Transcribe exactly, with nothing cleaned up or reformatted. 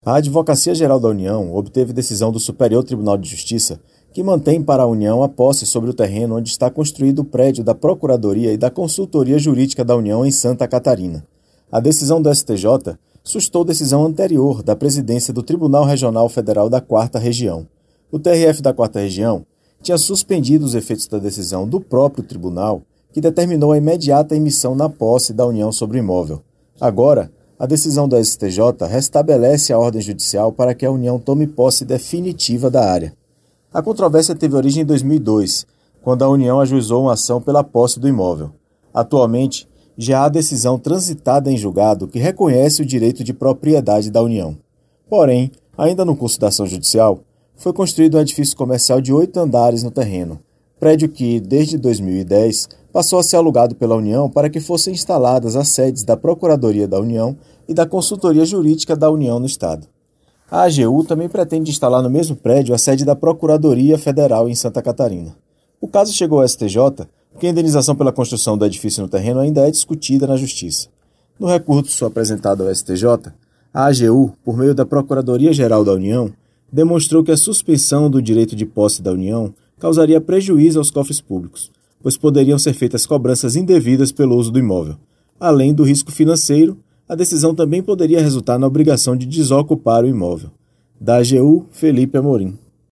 A Advocacia Geral da União obteve decisão do Superior Tribunal de Justiça que mantém para a União a posse sobre o terreno onde está construído o prédio da Procuradoria e da Consultoria Jurídica da União em Santa Catarina. A decisão do S T J sustou decisão anterior da presidência do Tribunal Regional Federal da quarta Região. O T R F da quarta Região tinha suspendido os efeitos da decisão do próprio tribunal, que determinou a imediata emissão na posse da União sobre o imóvel. Agora, a decisão do S T J restabelece a ordem judicial para que a União tome posse definitiva da área. A controvérsia teve origem em dois mil e dois, quando a União ajuizou uma ação pela posse do imóvel. Atualmente, já há decisão transitada em julgado que reconhece o direito de propriedade da União. Porém, ainda no curso da ação judicial, foi construído um edifício comercial de oito andares no terreno, prédio que, desde dois mil e dez, passou a ser alugado pela União para que fossem instaladas as sedes da Procuradoria da União e da Consultoria Jurídica da União no Estado. A AGU também pretende instalar no mesmo prédio a sede da Procuradoria Federal em Santa Catarina. O caso chegou ao S T J porque a indenização pela construção do edifício no terreno ainda é discutida na Justiça. No recurso apresentado ao S T J, a AGU, por meio da Procuradoria-Geral da União, demonstrou que a suspensão do direito de posse da União causaria prejuízo aos cofres públicos, pois poderiam ser feitas cobranças indevidas pelo uso do imóvel. Além do risco financeiro, a decisão também poderia resultar na obrigação de desocupar o imóvel. Da AGU, Felipe Amorim.